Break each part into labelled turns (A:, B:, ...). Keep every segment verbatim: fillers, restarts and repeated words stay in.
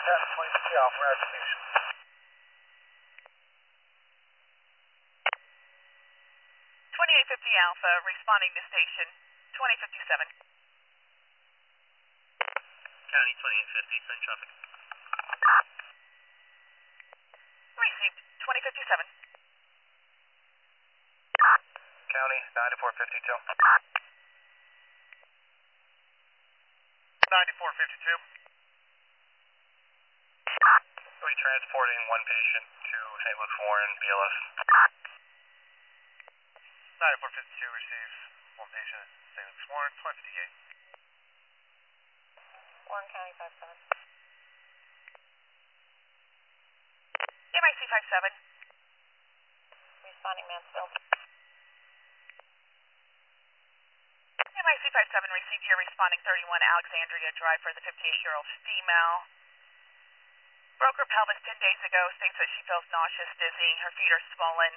A: twenty fifty Alpha, application.
B: twenty-eight fifty Alpha, responding to station twenty fifty-seven.
C: County twenty-eight fifty, send traffic.
B: Received, twenty fifty-seven.
A: County ninety-four fifty-two.
C: ninety-four fifty-two. We're transporting one patient to Saint Luke's Warren, B L S. ninety-four fifty-two receives one patient at Saint Luke's Warren, twenty fifty-eight.
D: Warren County five seven.
B: M I C five seven.
D: Responding Mansfield.
B: M I C five seven received your responding thirty-one Alexandria Drive for the fifty-eight-year-old female. Broke her pelvis ten days ago, states that she feels nauseous, dizzy, her feet are swollen.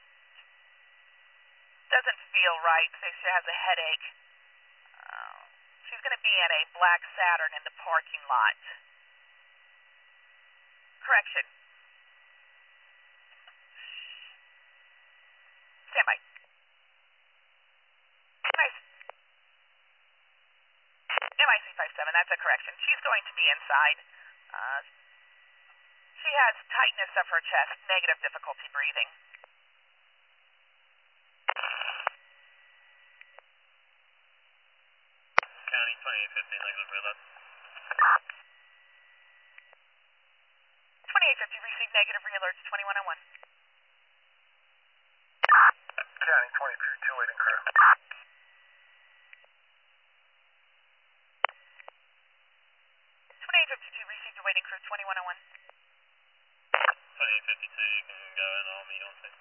B: Doesn't feel right, says she has a headache. Uh, she's going to be in a black Saturn in the parking lot. Correction. Stand by. M I C five seven, that's a correction. She's going to be inside. Uh, she has tightness of her chest, negative difficulty breathing.
C: County twenty-eight fifty, negative reload.
B: twenty-eight fifty, received negative re-alerts, twenty-one oh one.
A: County twenty fifty-two, waiting crew.
B: twenty-eight fifty-two, received a waiting crew, twenty-one oh one.
C: twenty-eight fifty-two, you can go in, I'll meet you on site.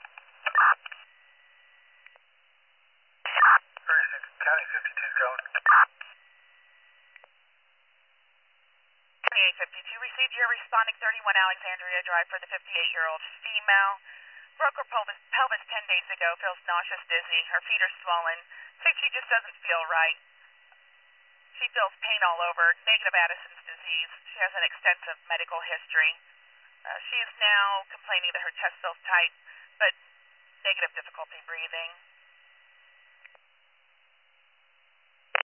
A: County fifty-two's going.
B: twenty-eight fifty-two, received your responding thirty-one Alexandria Drive for the fifty-eight-year-old female. Broke her pelvis, pelvis ten days ago, feels nauseous, dizzy, her feet are swollen, says she just doesn't feel right. She feels pain all over, negative Addison's disease. She has an extensive medical history. Uh, she is now complaining that her chest feels tight, but negative difficulty breathing.